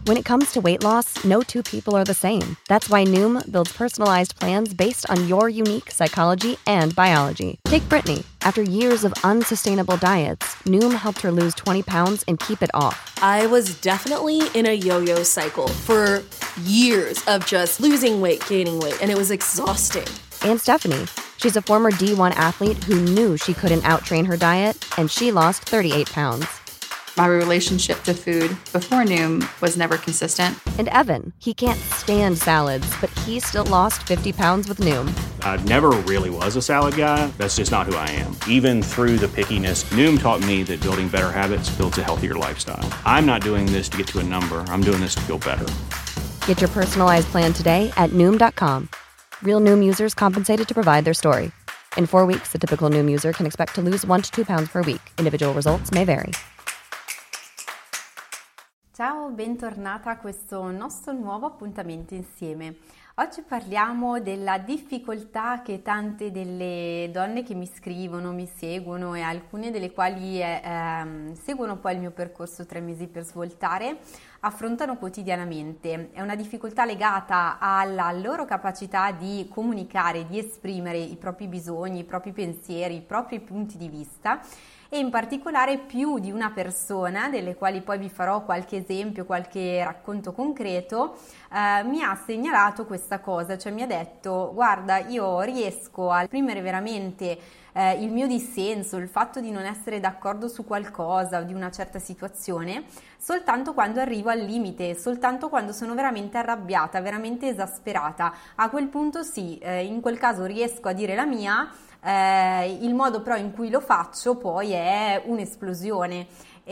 When it comes to weight loss, no two people are the same. That's why Noom builds personalized plans based on your unique psychology and biology. Take Brittany. After years of unsustainable diets, Noom helped her lose 20 pounds and keep it off. I was definitely in a yo-yo cycle for years of just losing weight, gaining weight, and it was exhausting. And Stephanie. She's a former D1 athlete who knew she couldn't outtrain her diet, and she lost 38 pounds. My relationship to food before Noom was never consistent. And Evan, he can't stand salads, but he still lost 50 pounds with Noom. I never really was a salad guy. That's just not who I am. Even through the pickiness, Noom taught me that building better habits builds a healthier lifestyle. I'm not doing this to get to a number. I'm doing this to feel better. Get your personalized plan today at Noom.com. Real Noom users compensated to provide their story. In 4 weeks, the typical Noom user can expect to lose 1 to 2 pounds per week. Individual results may vary. Ciao, bentornata a questo nostro nuovo appuntamento insieme. Oggi parliamo della difficoltà che tante delle donne che mi scrivono, mi seguono e alcune delle quali seguono poi il mio percorso 3 mesi per svoltare affrontano quotidianamente. È una difficoltà legata alla loro capacità di comunicare, di esprimere i propri bisogni, i propri pensieri, i propri punti di vista, e in particolare più di una persona, delle quali poi vi farò qualche esempio, qualche racconto concreto, mi ha segnalato questa cosa, cioè mi ha detto: guarda, io riesco a esprimere veramente il mio dissenso, il fatto di non essere d'accordo su qualcosa o di una certa situazione soltanto quando arrivo al limite, soltanto quando sono veramente arrabbiata, veramente esasperata. A quel punto sì, in quel caso riesco a dire la mia. Il modo però in cui lo faccio poi è un'esplosione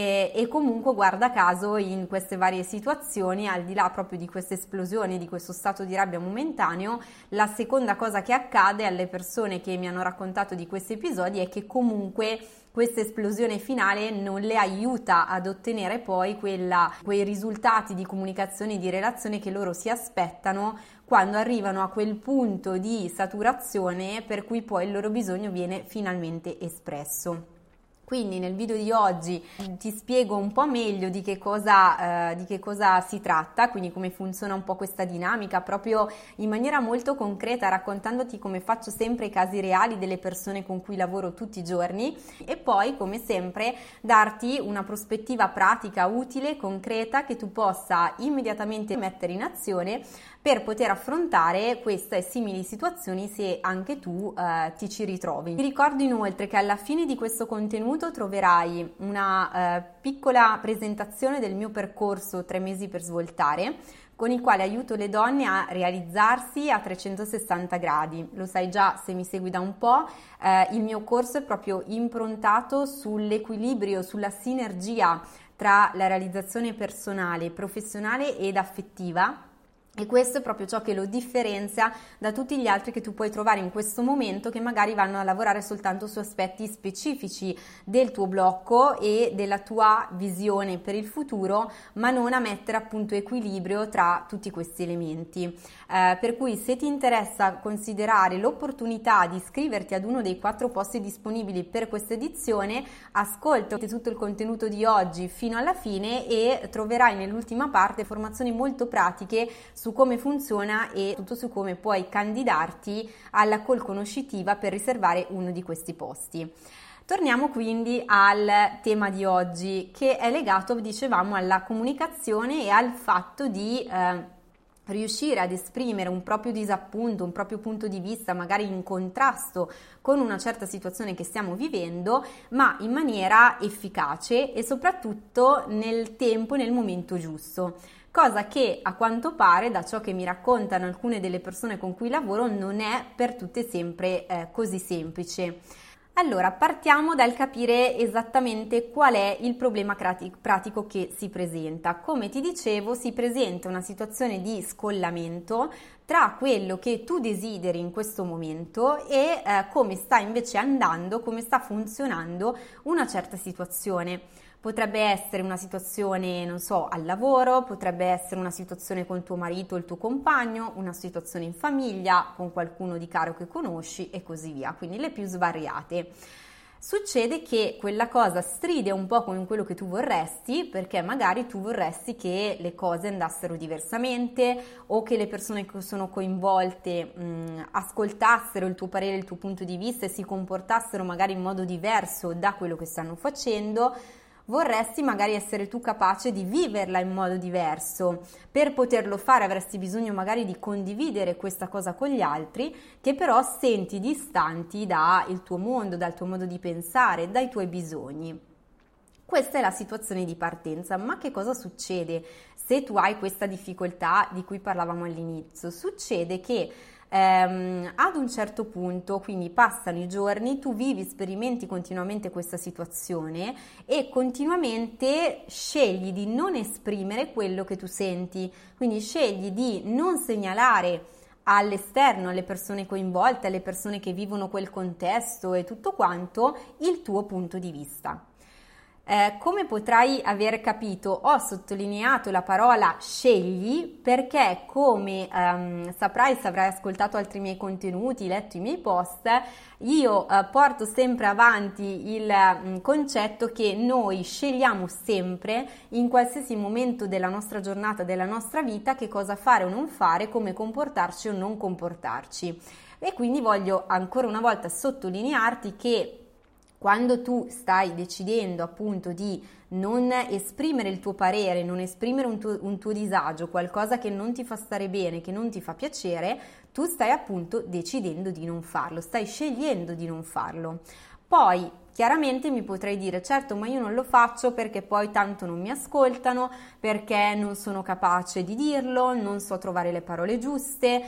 e comunque, guarda caso, in queste varie situazioni, al di là proprio di questa esplosione, di questo stato di rabbia momentaneo, la seconda cosa che accade alle persone che mi hanno raccontato di questi episodi è che comunque questa esplosione finale non le aiuta ad ottenere poi quei risultati di comunicazione e di relazione che loro si aspettano quando arrivano a quel punto di saturazione per cui poi il loro bisogno viene finalmente espresso. Quindi nel video di oggi ti spiego un po' meglio di che cosa si tratta, quindi come funziona un po' questa dinamica, proprio in maniera molto concreta, raccontandoti come faccio sempre i casi reali delle persone con cui lavoro tutti i giorni, e poi come sempre darti una prospettiva pratica, utile, concreta, che tu possa immediatamente mettere in azione per poter affrontare queste simili situazioni se anche tu ti ci ritrovi. Ti ricordo inoltre che alla fine di questo contenuto troverai una piccola presentazione del mio percorso 3 mesi per svoltare, con il quale aiuto le donne a realizzarsi a 360 gradi. Lo sai già se mi segui da un po', il mio corso è proprio improntato sull'equilibrio, sulla sinergia tra la realizzazione personale, professionale ed affettiva. E questo è proprio ciò che lo differenzia da tutti gli altri che tu puoi trovare in questo momento, che magari vanno a lavorare soltanto su aspetti specifici del tuo blocco e della tua visione per il futuro, ma non a mettere appunto equilibrio tra tutti questi elementi. Per cui se ti interessa considerare l'opportunità di iscriverti ad uno dei 4 posti disponibili per questa edizione, ascolta tutto il contenuto di oggi fino alla fine e troverai nell'ultima parte informazioni molto pratiche su come funziona e tutto su come puoi candidarti alla call conoscitiva per riservare uno di questi posti. Torniamo quindi al tema di oggi, che è legato, dicevamo, alla comunicazione e al fatto di riuscire ad esprimere un proprio disappunto, un proprio punto di vista, magari in contrasto con una certa situazione che stiamo vivendo, ma in maniera efficace e soprattutto nel tempo e nel momento giusto. Cosa che a quanto pare, da ciò che mi raccontano alcune delle persone con cui lavoro, non è per tutte sempre così semplice. Allora, partiamo dal capire esattamente qual è il problema pratico che si presenta. Come ti dicevo, si presenta una situazione di scollamento tra quello che tu desideri in questo momento e come sta invece andando, come sta funzionando una certa situazione. Potrebbe essere una situazione, non so, al lavoro, potrebbe essere una situazione con tuo marito o il tuo compagno, una situazione in famiglia, con qualcuno di caro che conosci e così via, quindi le più svariate. succede che quella cosa stride un po' con quello che tu vorresti, perché magari tu vorresti che le cose andassero diversamente o che le persone che sono coinvolte ascoltassero il tuo parere, il tuo punto di vista e si comportassero magari in modo diverso da quello che stanno facendo. Vorresti magari essere tu capace di viverla in modo diverso. Per poterlo fare avresti bisogno magari di condividere questa cosa con gli altri, che però senti distanti dal tuo mondo, dal tuo modo di pensare, dai tuoi bisogni. Questa è la situazione di partenza, ma che cosa succede se tu hai questa difficoltà di cui parlavamo all'inizio? Succede che ad un certo punto, quindi passano i giorni, tu vivi, sperimenti continuamente questa situazione e continuamente scegli di non esprimere quello che tu senti, quindi scegli di non segnalare all'esterno, alle persone coinvolte, alle persone che vivono quel contesto e tutto quanto, il tuo punto di vista. Come potrai aver capito, ho sottolineato la parola scegli perché, come saprai se avrai ascoltato altri miei contenuti, letto i miei post, io porto sempre avanti il concetto che noi scegliamo sempre, in qualsiasi momento della nostra giornata, della nostra vita, che cosa fare o non fare, come comportarci o non comportarci. E quindi voglio ancora una volta sottolinearti che quando tu stai decidendo appunto di non esprimere il tuo parere, non esprimere un tuo disagio, qualcosa che non ti fa stare bene, che non ti fa piacere, tu stai appunto decidendo di non farlo, stai scegliendo di non farlo. Poi chiaramente mi potrai dire, certo, ma io non lo faccio perché poi tanto non mi ascoltano, perché non sono capace di dirlo, non so trovare le parole giuste,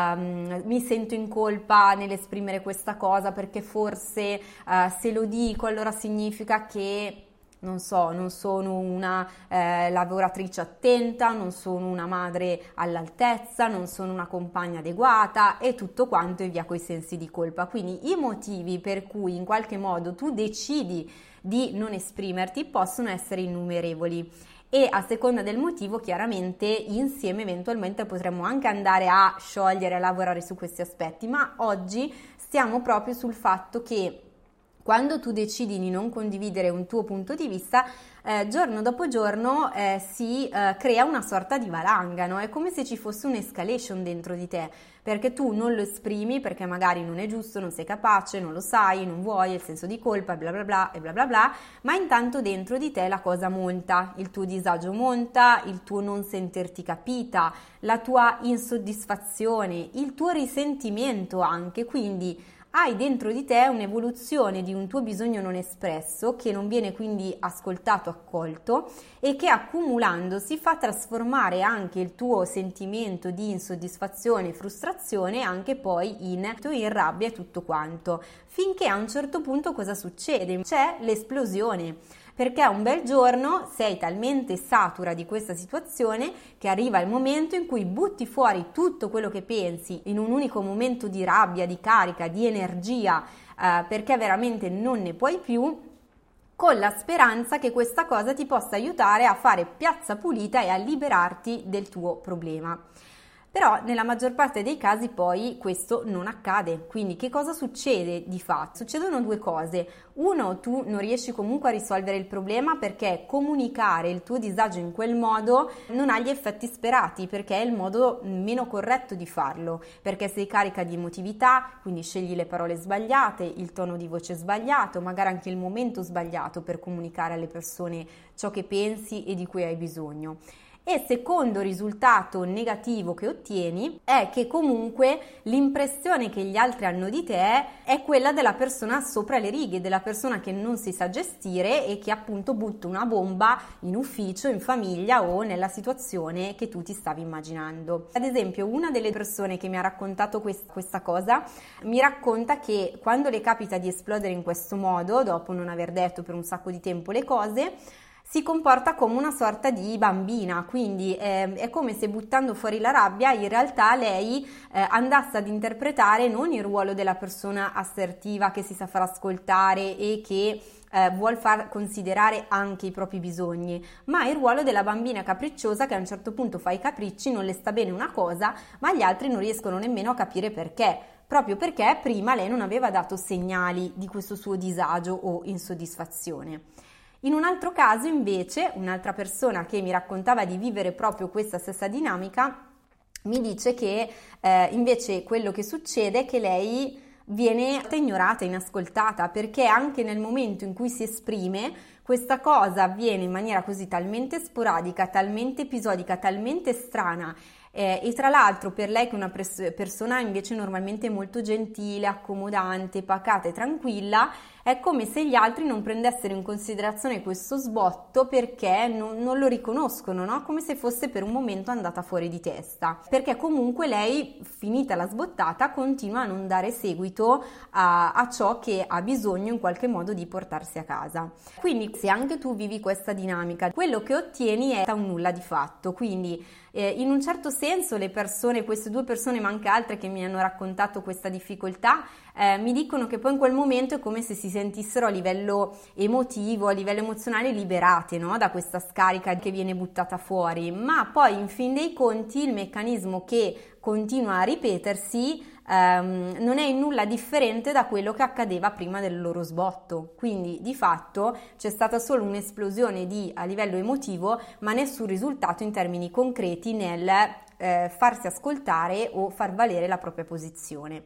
mi sento in colpa nell'esprimere questa cosa perché forse se lo dico allora significa che non sono una lavoratrice attenta, non sono una madre all'altezza, non sono una compagna adeguata e tutto quanto e via coi sensi di colpa. Quindi i motivi per cui in qualche modo tu decidi di non esprimerti possono essere innumerevoli e a seconda del motivo chiaramente insieme eventualmente potremmo anche andare a sciogliere, a lavorare su questi aspetti, ma oggi stiamo proprio sul fatto che quando tu decidi di non condividere un tuo punto di vista, giorno dopo giorno si crea una sorta di valanga, no? È come se ci fosse un'escalation dentro di te, perché tu non lo esprimi, perché magari non è giusto, non sei capace, non lo sai, non vuoi, il senso di colpa, bla bla bla e bla bla bla, ma intanto dentro di te la cosa monta, il tuo disagio monta, il tuo non sentirti capita, la tua insoddisfazione, il tuo risentimento anche, quindi hai dentro di te un'evoluzione di un tuo bisogno non espresso che non viene quindi ascoltato, accolto e che accumulandosi fa trasformare anche il tuo sentimento di insoddisfazione e frustrazione anche poi in rabbia e tutto quanto, finché a un certo punto cosa succede? C'è l'esplosione. Perché un bel giorno sei talmente satura di questa situazione che arriva il momento in cui butti fuori tutto quello che pensi in un unico momento di rabbia, di carica, di energia, perché veramente non ne puoi più, con la speranza che questa cosa ti possa aiutare a fare piazza pulita e a liberarti del tuo problema. Però nella maggior parte dei casi poi questo non accade, quindi che cosa succede di fatto? Succedono due cose. Uno, tu non riesci comunque a risolvere il problema perché comunicare il tuo disagio in quel modo non ha gli effetti sperati, perché è il modo meno corretto di farlo, perché sei carica di emotività, quindi scegli le parole sbagliate, il tono di voce sbagliato, magari anche il momento sbagliato per comunicare alle persone ciò che pensi e di cui hai bisogno. E secondo risultato negativo che ottieni è che comunque l'impressione che gli altri hanno di te è quella della persona sopra le righe, della persona che non si sa gestire e che appunto butta una bomba in ufficio, in famiglia o nella situazione che tu ti stavi immaginando. Ad esempio, una delle persone che mi ha raccontato questa cosa mi racconta che quando le capita di esplodere in questo modo, dopo non aver detto per un sacco di tempo le cose, si comporta come una sorta di bambina, quindi è come se buttando fuori la rabbia in realtà lei andasse ad interpretare non il ruolo della persona assertiva che si sa far ascoltare e che vuol far considerare anche i propri bisogni, ma il ruolo della bambina capricciosa che a un certo punto fa i capricci, non le sta bene una cosa, ma gli altri non riescono nemmeno a capire perché. proprio perché prima lei non aveva dato segnali di questo suo disagio o insoddisfazione. In un altro caso invece, un'altra persona che mi raccontava di vivere proprio questa stessa dinamica mi dice che invece quello che succede è che lei viene ignorata, inascoltata, perché anche nel momento in cui si esprime questa cosa avviene in maniera così talmente sporadica, talmente episodica, talmente strana, e tra l'altro per lei, che è una persona invece normalmente molto gentile, accomodante, pacata e tranquilla, è come se gli altri non prendessero in considerazione questo sbotto perché non lo riconoscono, no? Come se fosse per un momento andata fuori di testa, perché comunque lei, finita la sbottata, continua a non dare seguito a ciò che ha bisogno in qualche modo di portarsi a casa. Quindi se anche tu vivi questa dinamica, quello che ottieni è un nulla di fatto. Quindi in un certo senso le persone, queste due persone ma anche altre che mi hanno raccontato questa difficoltà, mi dicono che poi in quel momento è come se si sentissero a livello emotivo, a livello emozionale liberate, no? Da questa scarica che viene buttata fuori, ma poi in fin dei conti il meccanismo che continua a ripetersi non è in nulla differente da quello che accadeva prima del loro sbotto. Quindi di fatto c'è stata solo un'esplosione a livello emotivo, ma nessun risultato in termini concreti nel farsi ascoltare o far valere la propria posizione.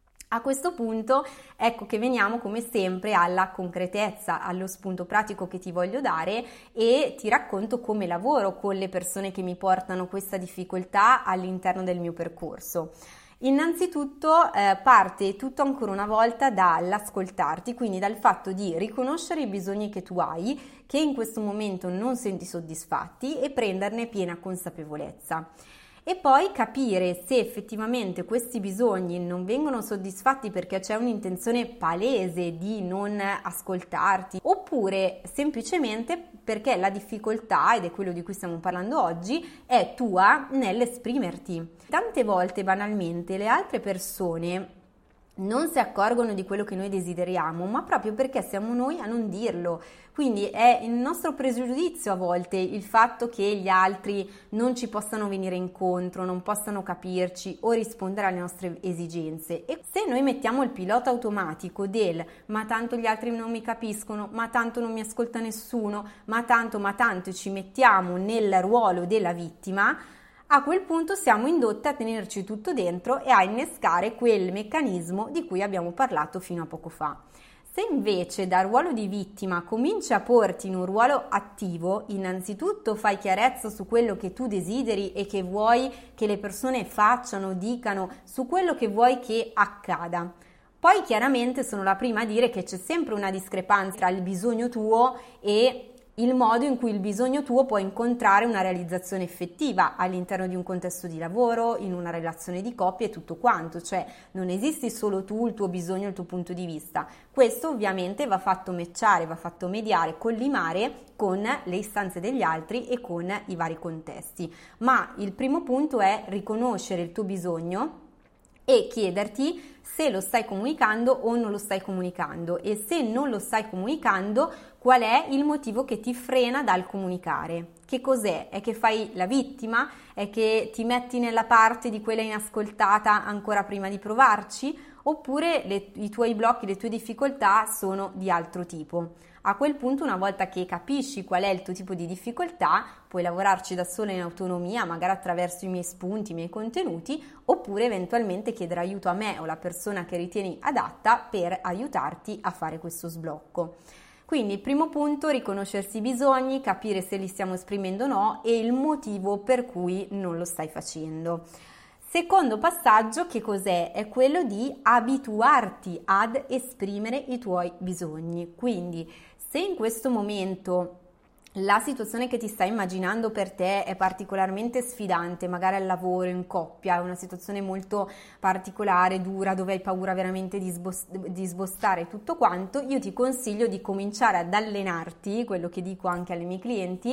A questo punto ecco che veniamo come sempre alla concretezza, allo spunto pratico che ti voglio dare, e ti racconto come lavoro con le persone che mi portano questa difficoltà all'interno del mio percorso. Innanzitutto parte tutto ancora una volta dall'ascoltarti, quindi dal fatto di riconoscere i bisogni che tu hai, che in questo momento non senti soddisfatti, e prenderne piena consapevolezza. E poi capire se effettivamente questi bisogni non vengono soddisfatti perché c'è un'intenzione palese di non ascoltarti, oppure semplicemente perché la difficoltà, ed è quello di cui stiamo parlando oggi, è tua nell'esprimerti. Tante volte banalmente le altre persone non si accorgono di quello che noi desideriamo, ma proprio perché siamo noi a non dirlo. Quindi è il nostro pregiudizio a volte il fatto che gli altri non ci possano venire incontro, non possano capirci o rispondere alle nostre esigenze. E se noi mettiamo il pilota automatico del ma tanto gli altri non mi capiscono, ma tanto non mi ascolta nessuno, ma tanto, e ci mettiamo nel ruolo della vittima, a quel punto siamo indotte a tenerci tutto dentro e a innescare quel meccanismo di cui abbiamo parlato fino a poco fa. Se invece dal ruolo di vittima cominci a porti in un ruolo attivo, innanzitutto fai chiarezza su quello che tu desideri e che vuoi che le persone facciano, dicano, su quello che vuoi che accada. Poi chiaramente sono la prima a dire che c'è sempre una discrepanza tra il bisogno tuo e il modo in cui il bisogno tuo può incontrare una realizzazione effettiva all'interno di un contesto di lavoro, in una relazione di coppia e tutto quanto, cioè non esisti solo tu, il tuo bisogno, il tuo punto di vista. Questo ovviamente va fatto matchare, va fatto mediare, collimare con le istanze degli altri e con i vari contesti. Ma il primo punto è riconoscere il tuo bisogno e chiederti se lo stai comunicando o non lo stai comunicando, e se non lo stai comunicando qual è il motivo che ti frena dal comunicare. Che cos'è? È che fai la vittima? È che ti metti nella parte di quella inascoltata ancora prima di provarci? Oppure i tuoi blocchi, le tue difficoltà sono di altro tipo? A quel punto, una volta che capisci qual è il tuo tipo di difficoltà, puoi lavorarci da sola in autonomia, magari attraverso i miei spunti, i miei contenuti, oppure eventualmente chiedere aiuto a me o alla persona che ritieni adatta per aiutarti a fare questo sblocco. Quindi il primo punto, riconoscersi i bisogni, capire se li stiamo esprimendo o no e il motivo per cui non lo stai facendo. Secondo passaggio, che cos'è? È quello di abituarti ad esprimere i tuoi bisogni. Quindi se in questo momento la situazione che ti stai immaginando per te è particolarmente sfidante, magari al lavoro, in coppia, è una situazione molto particolare, dura, dove hai paura veramente di sbostare tutto quanto, io ti consiglio di cominciare ad allenarti, quello che dico anche alle mie clienti,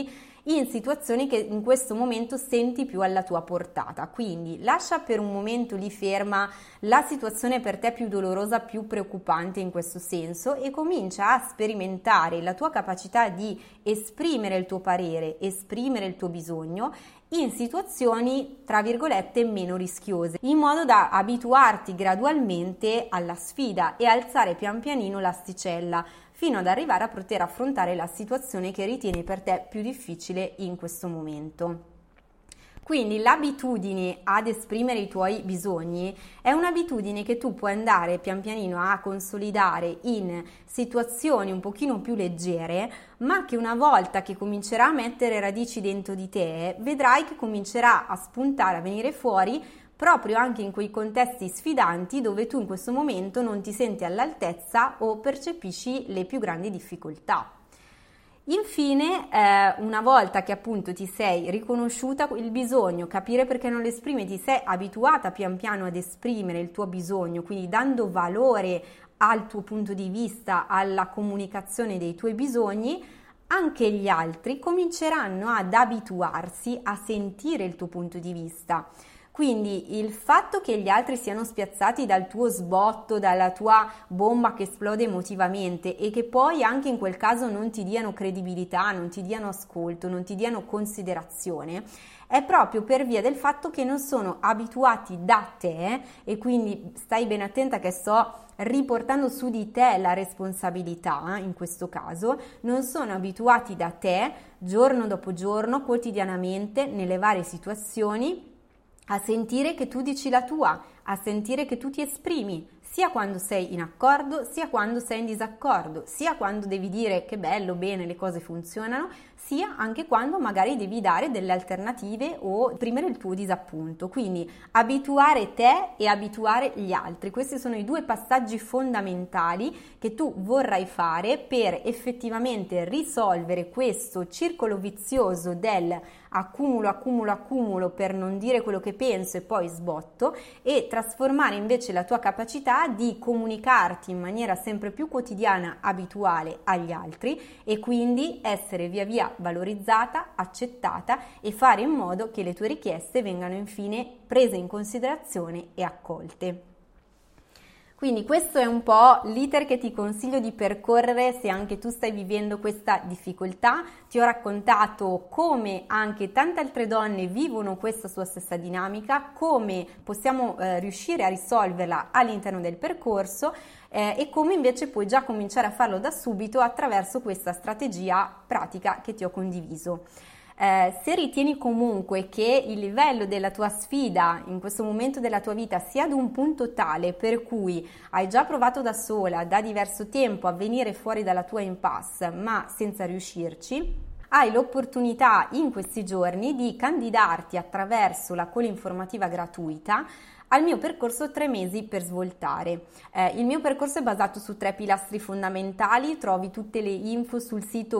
in situazioni che in questo momento senti più alla tua portata. Quindi lascia per un momento lì ferma la situazione per te più dolorosa, più preoccupante in questo senso, e comincia a sperimentare la tua capacità di esprimere il tuo parere, esprimere il tuo bisogno in situazioni tra virgolette meno rischiose, in modo da abituarti gradualmente alla sfida e alzare pian pianino l'asticella fino ad arrivare a poter affrontare la situazione che ritieni per te più difficile in questo momento. Quindi l'abitudine ad esprimere i tuoi bisogni è un'abitudine che tu puoi andare pian pianino a consolidare in situazioni un pochino più leggere, ma che una volta che comincerà a mettere radici dentro di te, vedrai che comincerà a spuntare, a venire fuori proprio anche in quei contesti sfidanti dove tu in questo momento non ti senti all'altezza o percepisci le più grandi difficoltà. Infine, una volta che appunto ti sei riconosciuta il bisogno, capire perché non lo esprimi, ti sei abituata pian piano ad esprimere il tuo bisogno, quindi dando valore al tuo punto di vista, alla comunicazione dei tuoi bisogni, anche gli altri cominceranno ad abituarsi a sentire il tuo punto di vista. Quindi il fatto che gli altri siano spiazzati dal tuo sbotto, dalla tua bomba che esplode emotivamente e che poi anche in quel caso non ti diano credibilità, non ti diano ascolto, non ti diano considerazione, è proprio per via del fatto che non sono abituati da te, e quindi stai ben attenta che sto riportando su di te la responsabilità in questo caso, non sono abituati da te giorno dopo giorno, quotidianamente, nelle varie situazioni, a sentire che tu dici la tua, a sentire che tu ti esprimi, sia quando sei in accordo, sia quando sei in disaccordo, sia quando devi dire che bello, bene, le cose funzionano, sia anche quando magari devi dare delle alternative o esprimere il tuo disappunto. Quindi abituare te e abituare gli altri. Questi sono i due passaggi fondamentali che tu vorrai fare per effettivamente risolvere questo circolo vizioso del accumulo per non dire quello che penso e poi sbotto, e trasformare invece la tua capacità di comunicarti in maniera sempre più quotidiana, abituale agli altri, e quindi essere via via valorizzata, accettata e fare in modo che le tue richieste vengano infine prese in considerazione e accolte. Quindi questo è un po' l'iter che ti consiglio di percorrere se anche tu stai vivendo questa difficoltà. Ti ho raccontato come anche tante altre donne vivono questa sua stessa dinamica, come possiamo riuscire a risolverla all'interno del percorso e come invece puoi già cominciare a farlo da subito attraverso questa strategia pratica che ti ho condiviso. Se ritieni comunque che il livello della tua sfida in questo momento della tua vita sia ad un punto tale per cui hai già provato da sola da diverso tempo a venire fuori dalla tua impasse ma senza riuscirci, hai l'opportunità in questi giorni di candidarti attraverso la call informativa gratuita al mio percorso 3 mesi per svoltare. Il mio percorso è basato su 3 pilastri fondamentali. Trovi tutte le info sul sito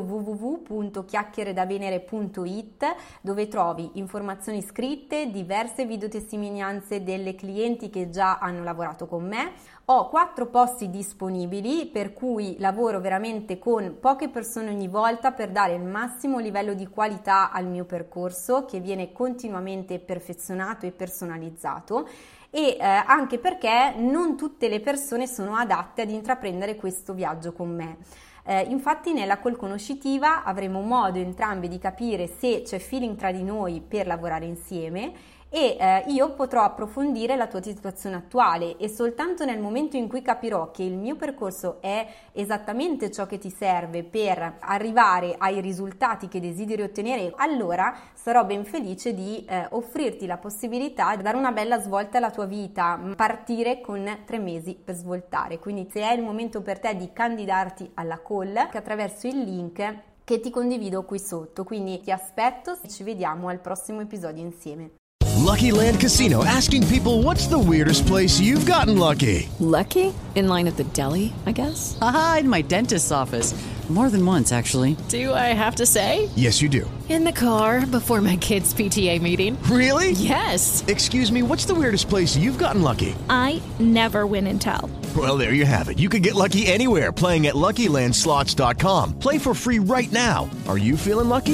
www.chiacchieredavenere.it, dove trovi informazioni scritte, diverse videotestimonianze delle clienti che già hanno lavorato con me. Ho 4 posti disponibili, per cui lavoro veramente con poche persone ogni volta per dare il massimo livello di qualità al mio percorso, che viene continuamente perfezionato e personalizzato, e anche perché non tutte le persone sono adatte ad intraprendere questo viaggio con me. Infatti nella call conoscitiva avremo modo entrambi di capire se c'è feeling tra di noi per lavorare insieme, e io potrò approfondire la tua situazione attuale, e soltanto nel momento in cui capirò che il mio percorso è esattamente ciò che ti serve per arrivare ai risultati che desideri ottenere, allora sarò ben felice di offrirti la possibilità di dare una bella svolta alla tua vita, partire con 3 mesi per svoltare. Quindi se è il momento per te di candidarti alla call, attraverso il link che ti condivido qui sotto. Quindi ti aspetto e ci vediamo al prossimo episodio insieme. Lucky Land Casino, asking people, what's the weirdest place you've gotten lucky? Lucky? In line at the deli, I guess? Aha, in my dentist's office. More than once, actually. Do I have to say? Yes, you do. In the car before my kids' PTA meeting. Really? Yes. Excuse me, what's the weirdest place you've gotten lucky? I never win and tell. Well, there you have it. You can get lucky anywhere, playing at LuckyLandSlots.com. Play for free right now. Are you feeling lucky? No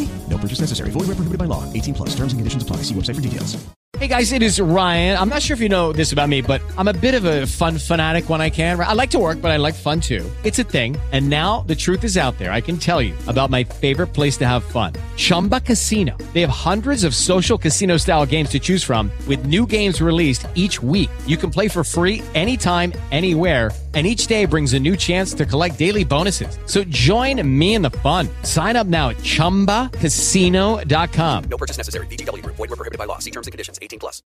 purchase necessary. Void where prohibited by law. 18 plus. Terms and conditions apply. See website for details. Hey guys, it is Ryan. I'm not sure if you know this about me, but I'm a bit of a fun fanatic when I can. I like to work, but I like fun too. It's a thing. And now the truth is out there. I can tell you about my favorite place to have fun. Chumba Casino. They have hundreds of social casino style games to choose from with new games released each week. You can play for free anytime, anywhere. And each day brings a new chance to collect daily bonuses. So join me in the fun. Sign up now at ChumbaCasino.com. No purchase necessary. VGW Group. Void where prohibited by law. See terms and conditions. 18 plus.